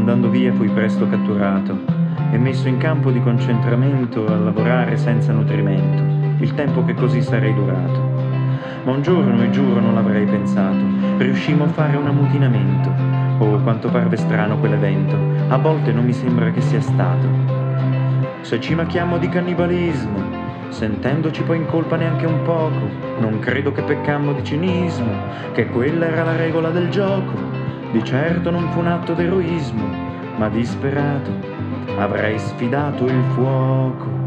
andando via fui presto catturato e messo in campo di concentramento a lavorare senza nutrimento, il tempo che così sarei durato. Ma un giorno, e giuro non l'avrei pensato, riuscimmo a fare un ammutinamento. Oh, quanto parve strano quell'evento, a volte non mi sembra che sia stato. Se ci macchiamo di cannibalismo, sentendoci poi in colpa neanche un poco, non credo che peccammo di cinismo, che quella era la regola del gioco. Di certo non fu un atto d'eroismo, ma disperato avrei sfidato il fuoco.